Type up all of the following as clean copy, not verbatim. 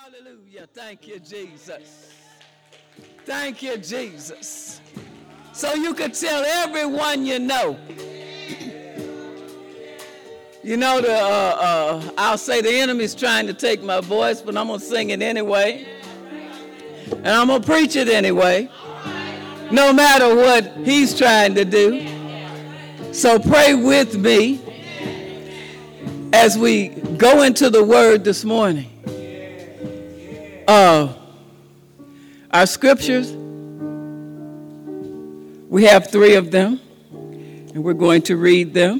Hallelujah. Thank you, Jesus. Thank you, Jesus. So you could tell everyone you know. You know, I'll say the enemy's trying to take my voice, but I'm going to sing it anyway. And I'm going to preach it anyway, no matter what he's trying to do. So pray with me as we go into the word this morning. Our scriptures, we have 3 of them, and we're going to read them.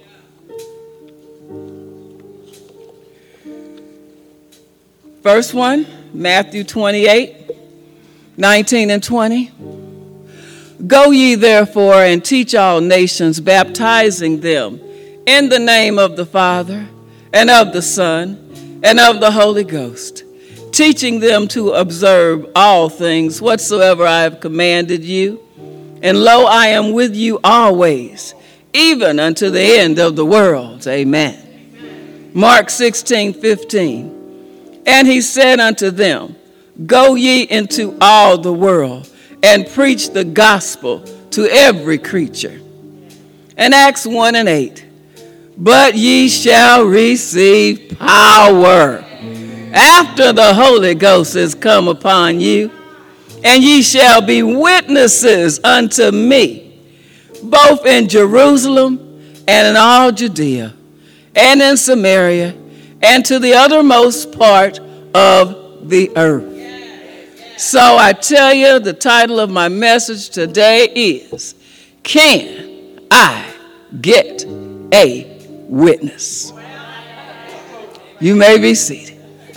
First one, Matthew 28, 19 and 20. Go ye therefore and teach all nations, baptizing them in the name of the Father and of the Son and of the Holy Ghost, teaching them to observe all things whatsoever I have commanded you. And lo, I am with you always, even unto the end of the world. Amen. Mark 16:15. And he said unto them, Go ye into all the world, and preach the gospel to every creature. And Acts 1:8. But ye shall receive power after the Holy Ghost is come upon you, and ye shall be witnesses unto me, both in Jerusalem and in all Judea, and in Samaria, and to the uttermost part of the earth. So I tell you, the title of my message today is, Can I Get a Witness? You may be seated.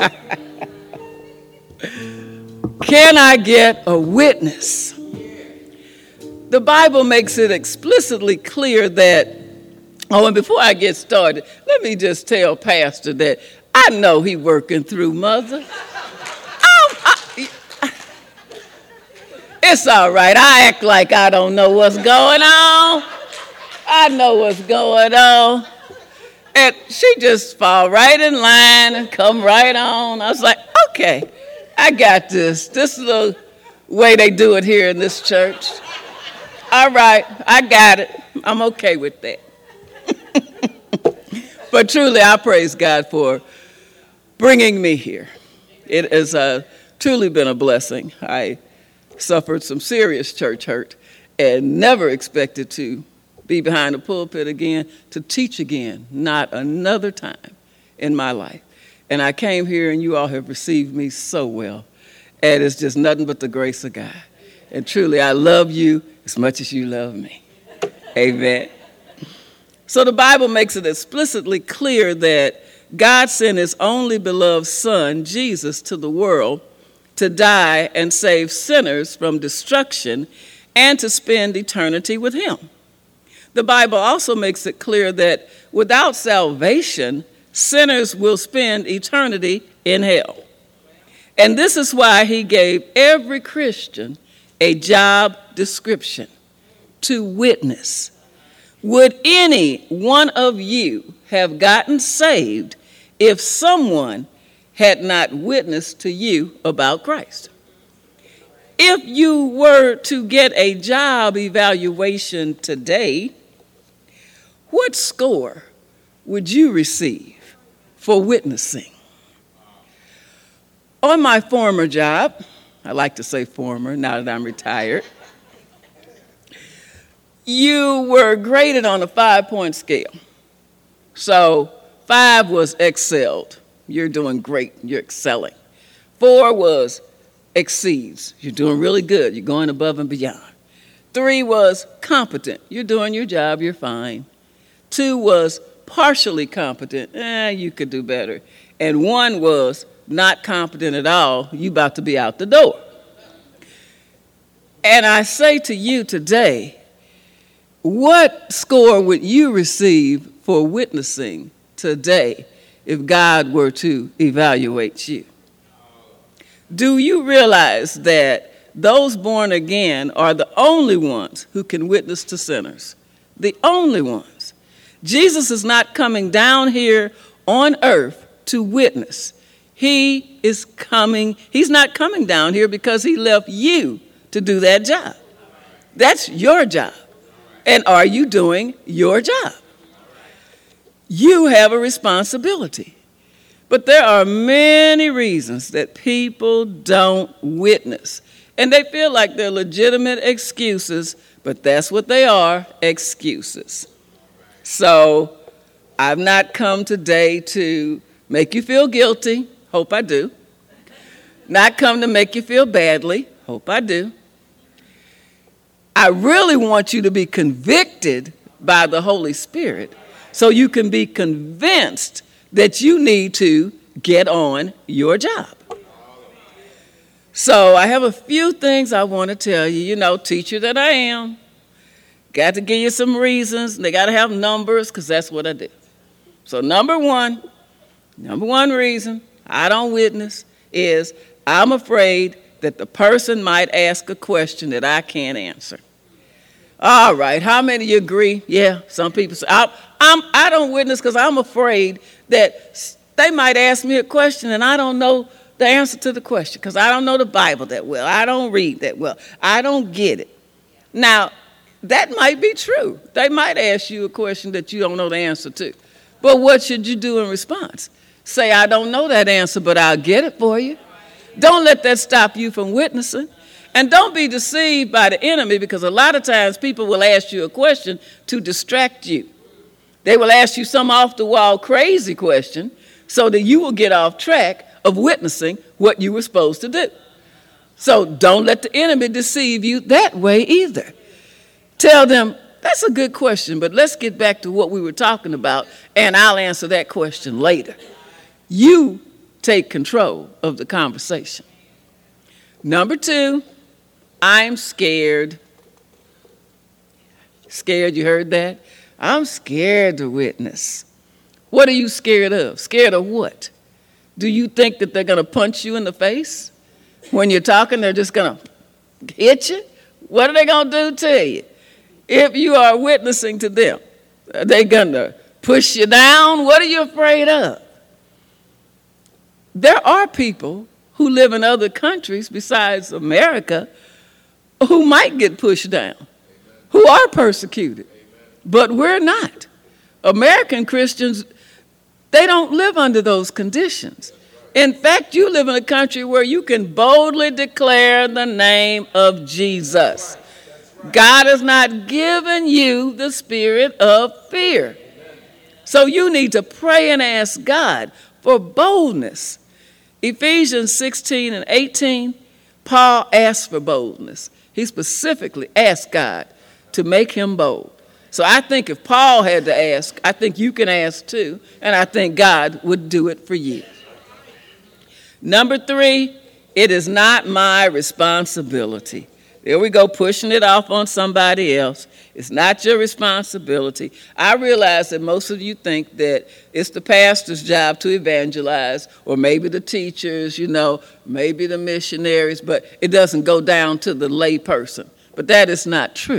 Can I get a witness? The Bible makes it explicitly clear that, and before I get started, let me just tell Pastor that I know he working through Mother. It's all right. I act like I don't know what's going on. I know what's going on. And she just fall right in line and come right on. I was like, okay, I got this. This is the way they do it here in this church. All right, I got it. I'm okay with that. But truly, I praise God for bringing me here. It has truly been a blessing. I suffered some serious church hurt and never expected to be behind a pulpit again, to teach again, not another time in my life. And I came here and you all have received me so well. And it's just nothing but the grace of God. And truly, I love you as much as you love me. Amen. So the Bible makes it explicitly clear that God sent his only beloved Son, Jesus, to the world to die and save sinners from destruction and to spend eternity with him. The Bible also makes it clear that without salvation, sinners will spend eternity in hell. And this is why he gave every Christian a job description: to witness. Would any one of you have gotten saved if someone had not witnessed to you about Christ? If you were to get a job evaluation today, what score would you receive for witnessing? On my former job, I like to say former now that I'm retired, you were graded on a 5-point scale. So 5 was excelled. You're doing great. You're excelling. 4 was exceeds. You're doing really good. You're going above and beyond. 3 was competent. You're doing your job. You're fine. 2 was partially competent. You could do better. And 1 was not competent at all. You about to be out the door. And I say to you today, what score would you receive for witnessing today if God were to evaluate you? Do you realize that those born again are the only ones who can witness to sinners? The only ones. Jesus is not coming down here on earth to witness. He is coming. He's not coming down here because he left you to do that job. That's your job. And are you doing your job? You have a responsibility. But there are many reasons that people don't witness. And they feel like they're legitimate excuses, but that's what they are, excuses. So I've not come today to make you feel guilty. Hope I do. Not come to make you feel badly. Hope I do. I really want you to be convicted by the Holy Spirit so you can be convinced that you need to get on your job. So I have a few things I want to tell you. You know, teacher that I am, got to give you some reasons. They got to have numbers because that's what I do. So number one reason I don't witness is I'm afraid that the person might ask a question that I can't answer. All right, how many of you agree? Yeah, some people say, I don't witness because I'm afraid that they might ask me a question and I don't know the answer to the question because I don't know the Bible that well. I don't read that well. I don't get it. Now, that might be true. They might ask you a question that you don't know the answer to. But what should you do in response? Say, I don't know that answer, but I'll get it for you. Don't let that stop you from witnessing. And don't be deceived by the enemy because a lot of times people will ask you a question to distract you. They will ask you some off-the-wall crazy question so that you will get off track of witnessing what you were supposed to do. So don't let the enemy deceive you that way either. Tell them, that's a good question, but let's get back to what we were talking about, and I'll answer that question later. You take control of the conversation. Number two, I'm scared. Scared, you heard that? I'm scared to witness. What are you scared of? Scared of what? Do you think that they're going to punch you in the face? When you're talking, they're just going to hit you? What are they going to do to you? If you are witnessing to them, are they going to push you down? What are you afraid of? There are people who live in other countries besides America who might get pushed down, who are persecuted, but we're not. American Christians, they don't live under those conditions. In fact, you live in a country where you can boldly declare the name of Jesus. God has not given you the spirit of fear. So you need to pray and ask God for boldness. Ephesians 16 and 18, Paul asked for boldness. He specifically asked God to make him bold. So I think if Paul had to ask, I think you can ask too, and I think God would do it for you. Number three, it is not my responsibility. There we go, pushing it off on somebody else. It's not your responsibility. I realize that most of you think that it's the pastor's job to evangelize, or maybe the teachers, maybe the missionaries, but it doesn't go down to the lay person. But that is not true.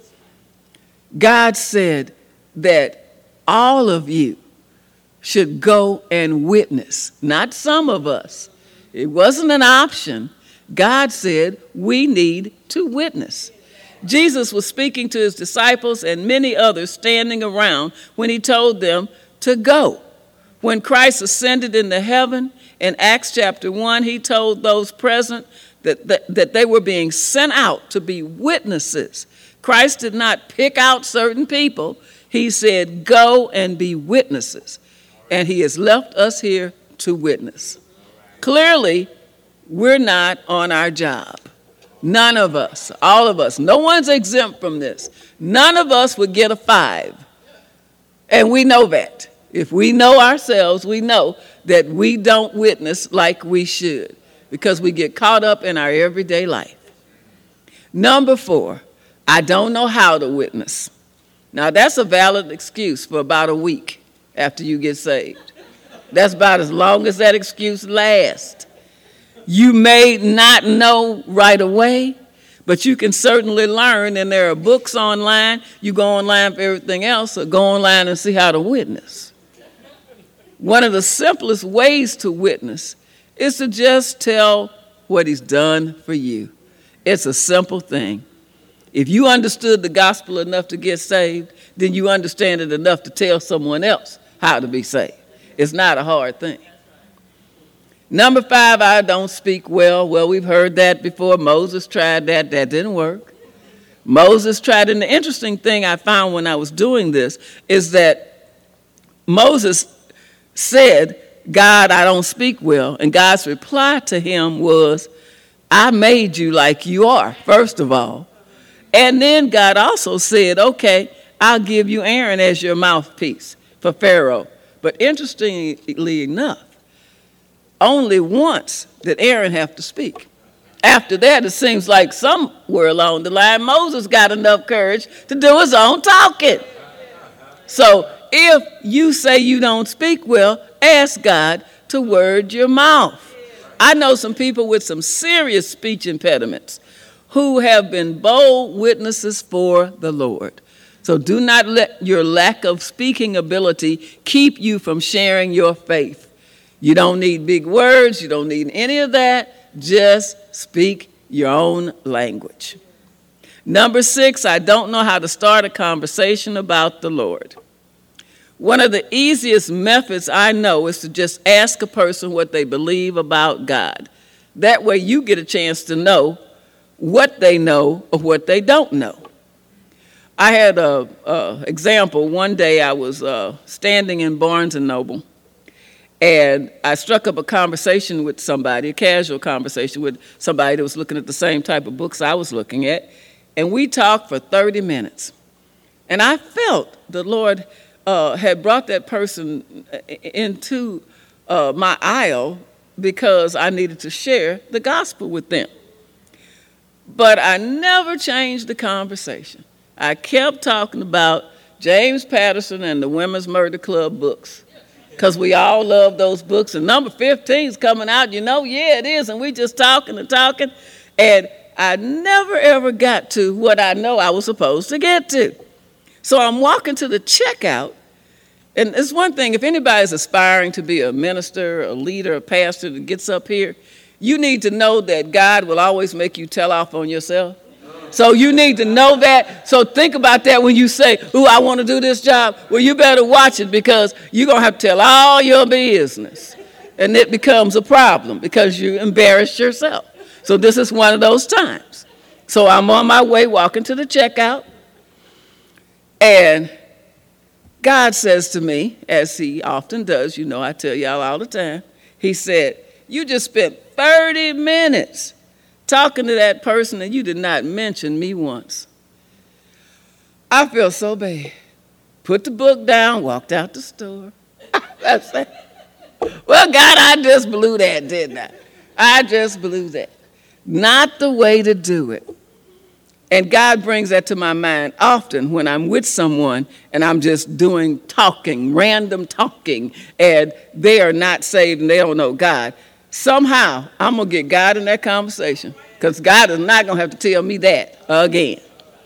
God said that all of you should go and witness, not some of us. It wasn't an option. God said we need to witness. Jesus was speaking to his disciples and many others standing around when he told them to go. When Christ ascended into heaven in Acts chapter 1, he told those present that they were being sent out to be witnesses. Christ did not pick out certain people. He said, go and be witnesses. And he has left us here to witness. Clearly, we're not on our job. None of us, all of us, no one's exempt from this. None of us would get a 5. And we know that. If we know ourselves, we know that we don't witness like we should because we get caught up in our everyday life. Number 4, I don't know how to witness. Now, that's a valid excuse for about a week after you get saved. That's about as long as that excuse lasts. You may not know right away, but you can certainly learn, and there are books online. You go online for everything else, or go online and see how to witness. One of the simplest ways to witness is to just tell what he's done for you. It's a simple thing. If you understood the gospel enough to get saved, then you understand it enough to tell someone else how to be saved. It's not a hard thing. Number 5, I don't speak well. Well, we've heard that before. Moses tried that. That didn't work. Moses tried, and the interesting thing I found when I was doing this is that Moses said, God, I don't speak well. And God's reply to him was, I made you like you are, first of all. And then God also said, okay, I'll give you Aaron as your mouthpiece for Pharaoh. But interestingly enough, only once did Aaron have to speak. After that, it seems like somewhere along the line, Moses got enough courage to do his own talking. So if you say you don't speak well, ask God to word your mouth. I know some people with some serious speech impediments who have been bold witnesses for the Lord. So do not let your lack of speaking ability keep you from sharing your faith. You don't need big words. You don't need any of that. Just speak your own language. Number 6, I don't know how to start a conversation about the Lord. One of the easiest methods I know is to just ask a person what they believe about God. That way you get a chance to know what they know or what they don't know. I had an example. One day I was standing in Barnes & Noble, and I struck up a conversation with somebody, a casual conversation with somebody that was looking at the same type of books I was looking at, and we talked for 30 minutes. And I felt the Lord had brought that person into my aisle because I needed to share the gospel with them. But I never changed the conversation. I kept talking about James Patterson and the Women's Murder Club books because we all love those books. And number 15 is coming out, yeah, it is. And we just talking and talking. And I never, ever got to what I know I was supposed to get to. So I'm walking to the checkout. And it's one thing, if anybody's aspiring to be a minister, a leader, a pastor that gets up here, you need to know that God will always make you tell off on yourself. So you need to know that. So think about that when you say, I want to do this job. Well, you better watch it because you're going to have to tell all your business. And it becomes a problem because you embarrassed yourself. So this is one of those times. So I'm on my way walking to the checkout. And God says to me, as he often does, I tell y'all all the time, he said, you just spent 30 minutes talking to that person and you did not mention me once. I feel so bad. Put the book down, walked out the store. That's it. Well, God, I just blew that, didn't I? I just blew that. Not the way to do it. And God brings that to my mind often when I'm with someone and I'm just doing talking, random talking, and they are not saved and they don't know God. Somehow, I'm going to get God in that conversation because God is not going to have to tell me that again.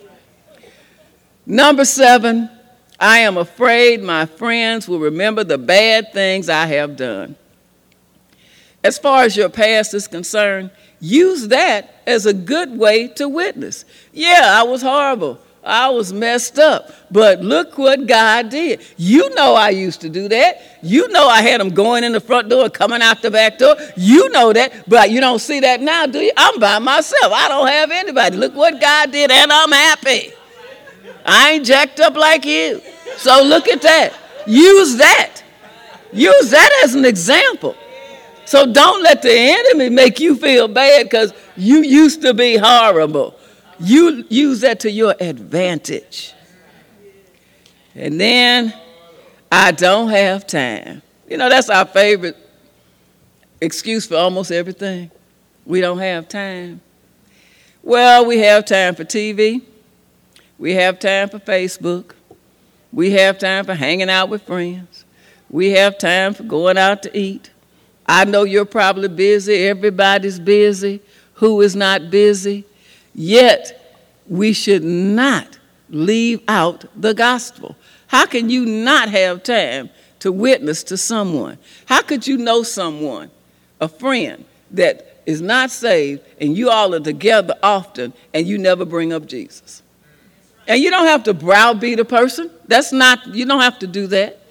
Number 7, I am afraid my friends will remember the bad things I have done. As far as your past is concerned, use that as a good way to witness. Yeah, I was horrible. I was messed up. But look what God did. You know I used to do that. You know I had them going in the front door and coming out the back door. You know that. But you don't see that now, do you? I'm by myself. I don't have anybody. Look what God did, and I'm happy. I ain't jacked up like you. So look at that. Use that. Use that as an example. So don't let the enemy make you feel bad because you used to be horrible. You use that to your advantage. And then, I don't have time. That's our favorite excuse for almost everything. We don't have time. Well, we have time for TV. We have time for Facebook. We have time for hanging out with friends. We have time for going out to eat. I know you're probably busy. Everybody's busy. Who is not busy? Yet, we should not leave out the gospel. How can you not have time to witness to someone? How could you know someone a friend that is not saved and you all are together often and you never bring up Jesus. And you don't have to browbeat a person. You don't have to do that.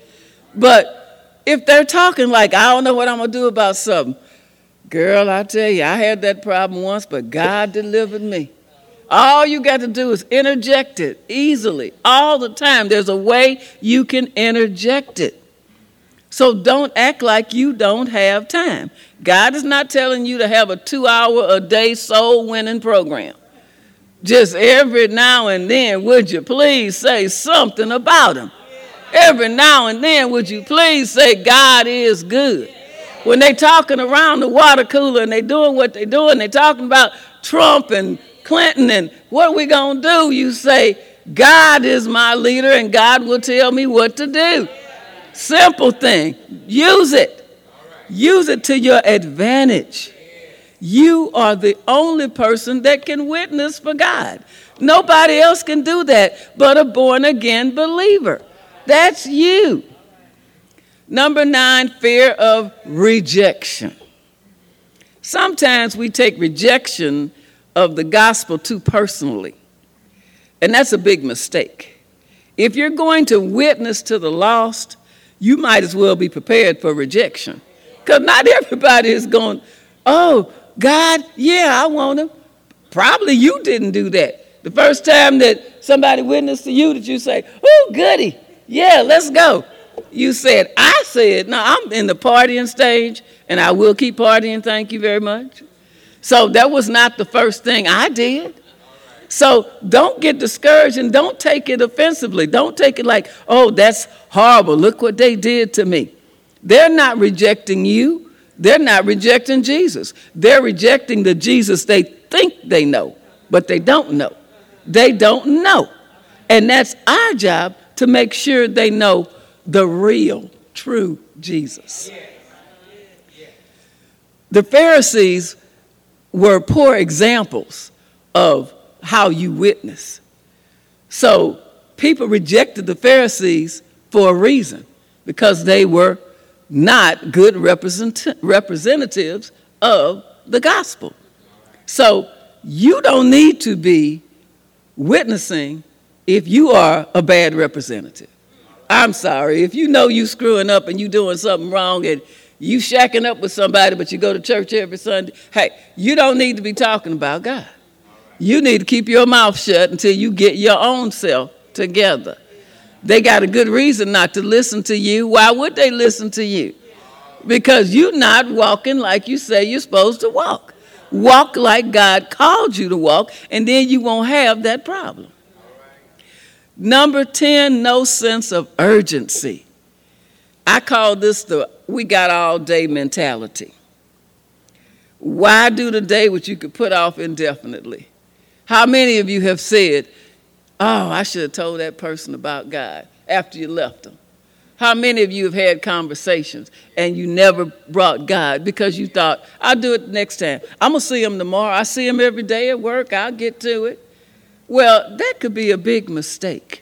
But if they're talking like, I don't know what I'm going to do about something. Girl, I tell you, I had that problem once, but God delivered me. All you got to do is interject it easily, all the time. There's a way you can interject it. So don't act like you don't have time. God is not telling you to have a 2-hour-a-day soul-winning program. Just every now and then, would you please say something about him? Every now and then, would you please say God is good? When they talking around the water cooler and they doing what they doing, they talking about Trump and Clinton and what are we going to do? You say, God is my leader and God will tell me what to do. Simple thing. Use it. Use it to your advantage. You are the only person that can witness for God. Nobody else can do that but a born-again believer. That's you. Number 9, fear of rejection. Sometimes we take rejection of the gospel too personally, and that's a big mistake. If you're going to witness to the lost, you might as well be prepared for rejection, because not everybody is going, oh, God, yeah, I want him. Probably you didn't do that. The first time that somebody witnessed to you that you say, oh, goody, yeah, let's go. You said, I said, no, I'm in the partying stage, and I will keep partying, thank you very much. So that was not the first thing I did. So don't get discouraged and don't take it offensively. Don't take it like, oh, that's horrible. Look what they did to me. They're not rejecting you. They're not rejecting Jesus. They're rejecting the Jesus they think they know, but they don't know. They don't know. And that's our job to make sure they know the real, true Jesus. The Pharisees were poor examples of how you witness. So people rejected the Pharisees for a reason, because they were not good representatives of the gospel. So you don't need to be witnessing if you are a bad representative. I'm sorry. If you know you screwing up and you doing something wrong and you shacking up with somebody but you go to church every Sunday, hey, you don't need to be talking about God. You need to keep your mouth shut until you get your own self together. They got a good reason not to listen to you. Why would they listen to you? Because you're not walking like you say you're supposed to walk. Walk like God called you to walk, and then you won't have that problem. Number 10, no sense of urgency. I call this the we got all day mentality. Why do today what you could put off indefinitely? How many of you have said, oh, I should have told that person about God after you left them? How many of you have had conversations and you never brought God because you thought, I'll do it next time. I'm going to see him tomorrow. I see him every day at work. I'll get to it. Well, that could be a big mistake.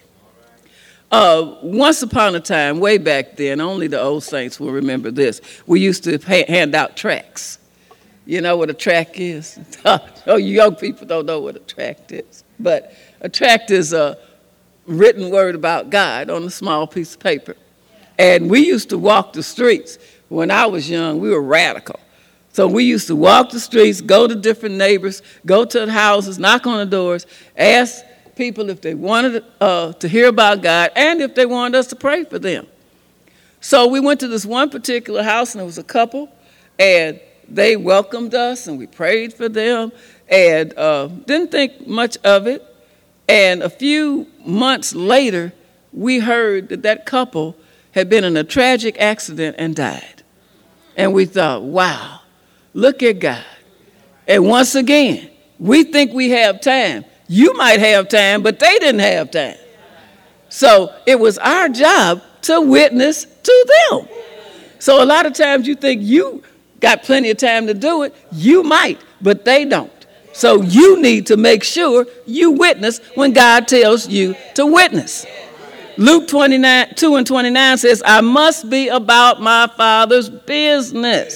Once upon a time, way back then, only the old saints will remember this, we used to hand out tracts. You know what a tract is? Oh, you young people don't know what a tract is. But a tract is a written word about God on a small piece of paper. And we used to walk the streets. When I was young, we were radical. So we used to walk the streets, go to different neighbors, go to the houses, knock on the doors, ask people if they wanted to hear about God and if they wanted us to pray for them. So we went to this one particular house, and it was a couple, and they welcomed us, and we prayed for them, and didn't think much of it. And a few months later, we heard that that couple had been in a tragic accident and died. And we thought, wow, look at God. And once again, we think we have time. You might have time, but they didn't have time. So it was our job to witness to them. So a lot of times you think you got plenty of time to do it. You might, but they don't. So you need to make sure you witness when God tells you to witness. Luke 2:29 says, I must be about my Father's business.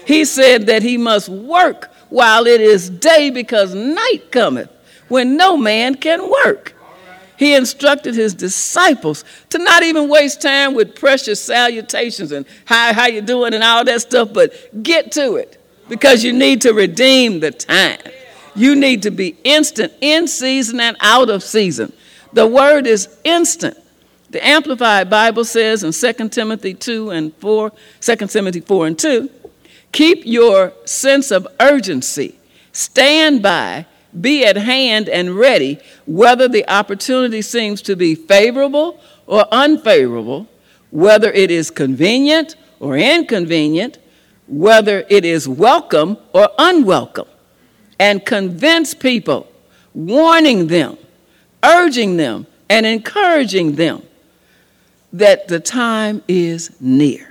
He said that he must work while it is day because night cometh when no man can work. He instructed his disciples to not even waste time with precious salutations and how you doing and all that stuff, but get to it because you need to redeem the time. You need to be instant, in season and out of season. The word is instant. The Amplified Bible says in 2 Timothy 4 and 2, keep your sense of urgency. Stand by, be at hand and ready, whether the opportunity seems to be favorable or unfavorable, whether it is convenient or inconvenient, whether it is welcome or unwelcome. And convince people, warning them, urging them, and encouraging them that the time is near.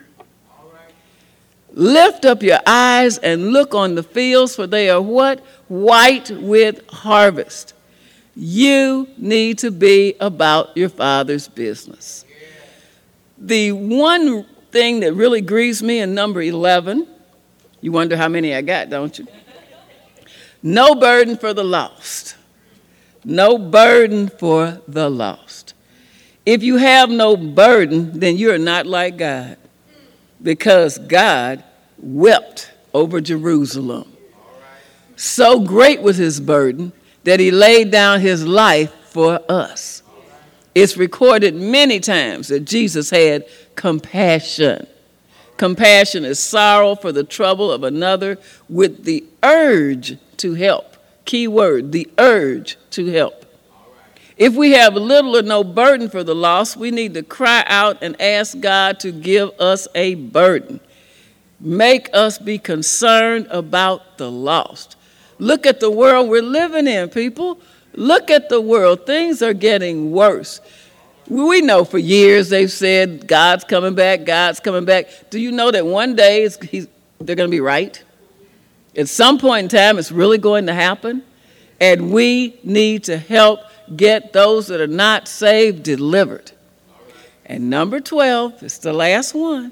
Lift up your eyes and look on the fields, for they are what? White with harvest. You need to be about your Father's business. The one thing that really grieves me in number 11, you wonder how many I got, don't you? No burden for the lost. No burden for the lost. If you have no burden, then you're not like God, because God wept over Jerusalem. So great was his burden that he laid down his life for us. It's recorded many times that Jesus had compassion. Compassion is sorrow for the trouble of another with the urge to help. Key word, the urge to help. If we have little or no burden for the lost, we need to cry out and ask God to give us a burden. Make us be concerned about the lost. Look at the world we're living in, people. Look at the world. Things are getting worse. We know for years they've said, God's coming back, God's coming back. Do you know that one day they're going to be right? At some point in time, it's really going to happen. And we need to help get those that are not saved delivered. And number 12 is the last one.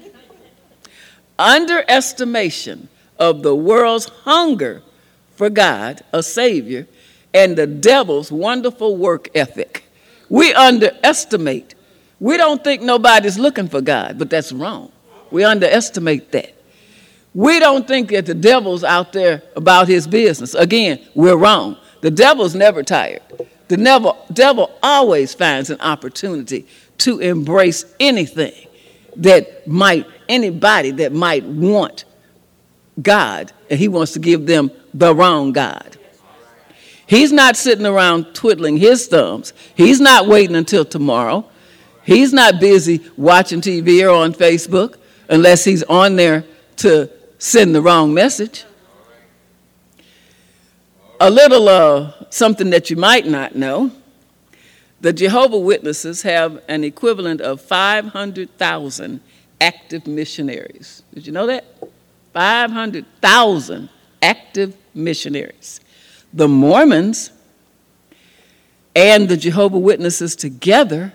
Underestimation of the world's hunger for God, a Savior, and the devil's wonderful work ethic. We underestimate. We don't think nobody's looking for God, but that's wrong. We underestimate that. We don't think that the devil's out there about his business. Again, we're wrong. The devil's never tired. The devil always finds an opportunity to embrace anybody that might want God, and he wants to give them the wrong God. He's not sitting around twiddling his thumbs. He's not waiting until tomorrow. He's not busy watching TV or on Facebook unless he's on there to send the wrong message. A little something that you might not know. The Jehovah's Witnesses have an equivalent of 500,000 active missionaries. Did you know that? 500,000 active missionaries. The Mormons and the Jehovah's Witnesses together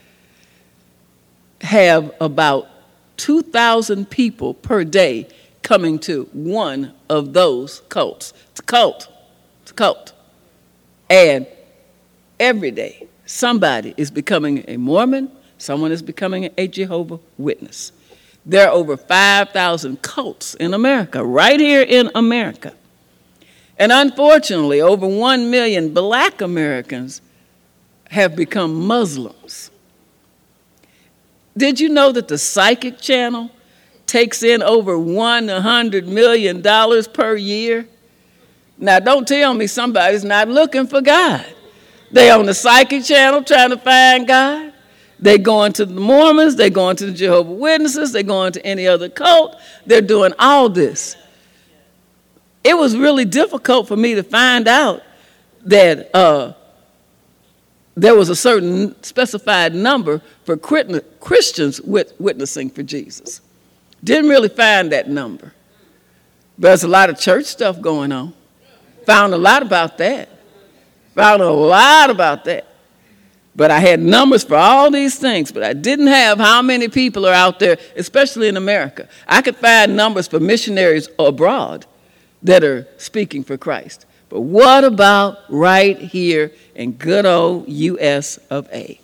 have about 2,000 people per day coming to one of those cults. It's a cult. It's a cult. And every day, somebody is becoming a Mormon, someone is becoming a Jehovah's Witness. There are over 5,000 cults in America, right here in America. And unfortunately, over 1 million black Americans have become Muslims. Did you know that the Psychic Channel takes in over $100 million per year? Now, don't tell me somebody's not looking for God. They on the Psychic Channel trying to find God. They going to the Mormons. They going to the Jehovah's Witnesses. They going to any other cult. They're doing all this. It was really difficult for me to find out that there was a certain specified number for Christians witnessing for Jesus. Didn't really find that number. But there's a lot of church stuff going on. Found a lot about that. But I had numbers for all these things, but I didn't have how many people are out there, especially in America. I could find numbers for missionaries abroad that are speaking for Christ. But what about right here in good old U.S. of A.?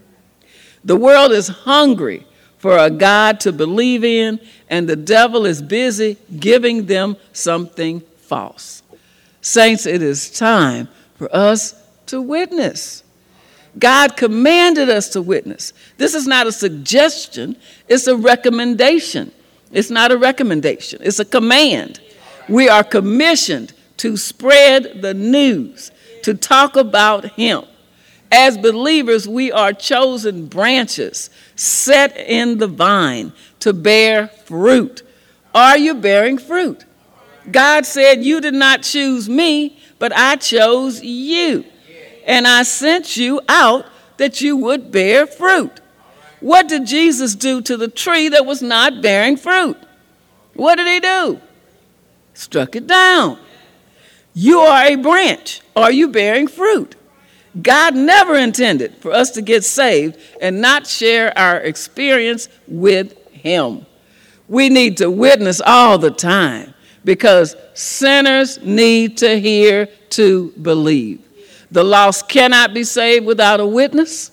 The world is hungry for a God to believe in, and the devil is busy giving them something false. Saints, it is time for us to witness. God commanded us to witness. This is not a suggestion, it's a recommendation. It's not a recommendation, it's a command. We are commissioned to spread the news, to talk about him. As believers, we are chosen branches set in the vine to bear fruit. Are you bearing fruit? God said, you did not choose me, but I chose you. And I sent you out that you would bear fruit. What did Jesus do to the tree that was not bearing fruit? What did he do? Struck it down. You are a branch. Are you bearing fruit? God never intended for us to get saved and not share our experience with him. We need to witness all the time because sinners need to hear to believe. The lost cannot be saved without a witness.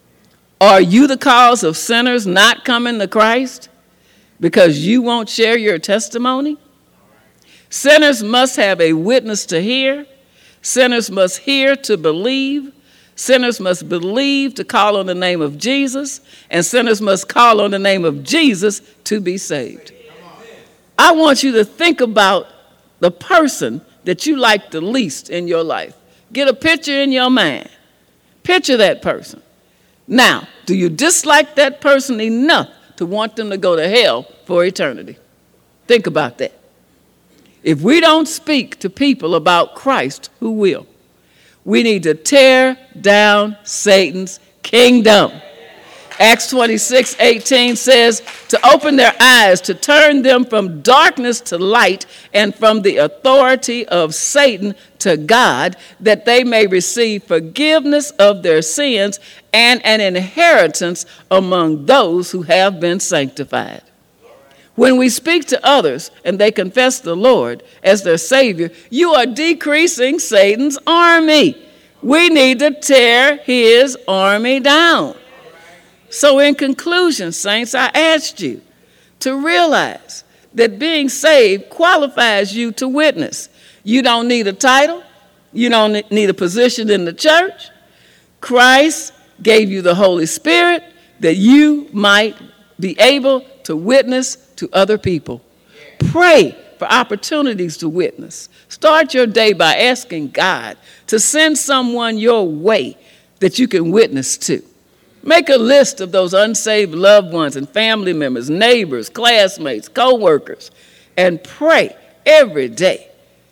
Are you the cause of sinners not coming to Christ because you won't share your testimony? Sinners must have a witness to hear. Sinners must hear to believe. Sinners must believe to call on the name of Jesus. And sinners must call on the name of Jesus to be saved. I want you to think about the person that you like the least in your life. Get a picture in your mind. Picture that person. Now, do you dislike that person enough to want them to go to hell for eternity? Think about that. If we don't speak to people about Christ, who will? We need to tear down Satan's kingdom. Acts 26:18 says to open their eyes, to turn them from darkness to light and from the authority of Satan to God, that they may receive forgiveness of their sins and an inheritance among those who have been sanctified. When we speak to others and they confess the Lord as their Savior, you are decreasing Satan's army. We need to tear his army down. So in conclusion, saints, I asked you to realize that being saved qualifies you to witness. You don't need a title. You don't need a position in the church. Christ gave you the Holy Spirit that you might be able to witness to other people. Pray for opportunities to witness. Start your day by asking God to send someone your way that you can witness to. Make a list of those unsaved loved ones and family members, neighbors, classmates, co-workers, and pray every day.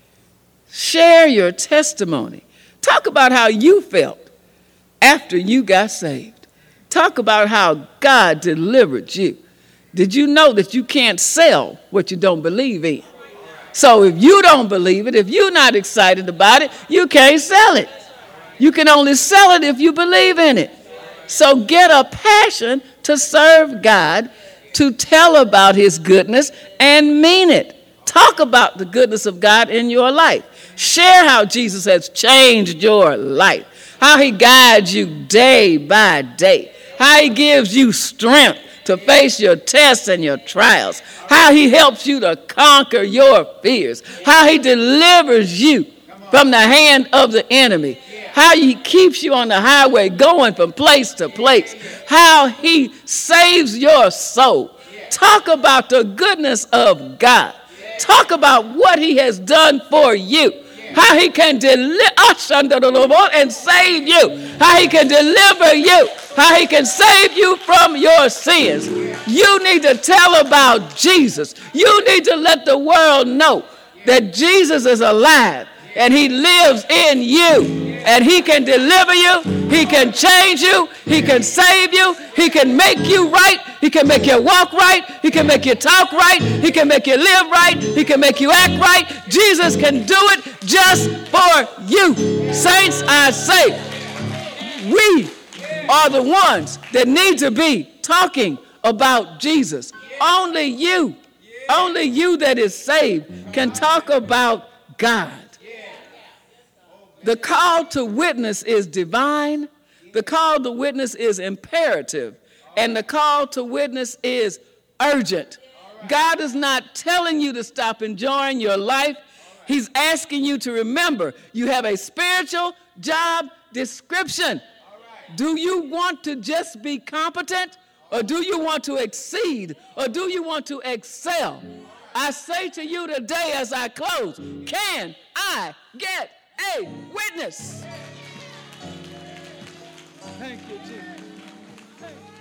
Share your testimony. Talk about how you felt after you got saved. Talk about how God delivered you. Did you know that you can't sell what you don't believe in? So if you don't believe it, if you're not excited about it, you can't sell it. You can only sell it if you believe in it. So get a passion to serve God, to tell about his goodness, and mean it. Talk about the goodness of God in your life. Share how Jesus has changed your life, how he guides you day by day, how he gives you strength to face your tests and your trials, how he helps you to conquer your fears, how he delivers you from the hand of the enemy, how he keeps you on the highway going from place to place, how he saves your soul. Talk about the goodness of God. Talk about what he has done for you, how he can deliver and save you, how he can deliver you, how he can save you from your sins. You need to tell about Jesus. You need to let the world know that Jesus is alive and he lives in you. And he can deliver you, he can change you, he can save you, he can make you right, he can make you walk right, he can make you talk right, he can make you live right, he can make you act right. Jesus can do it just for you. Saints, I say, we are the ones that need to be talking about Jesus. Only you that is saved can talk about God. The call to witness is divine. The call to witness is imperative. And the call to witness is urgent. God is not telling you to stop enjoying your life. He's asking you to remember you have a spiritual job description. Do you want to just be competent, or do you want to exceed, or do you want to excel? I say to you today as I close, can I get a witness? Thank you, Jesus.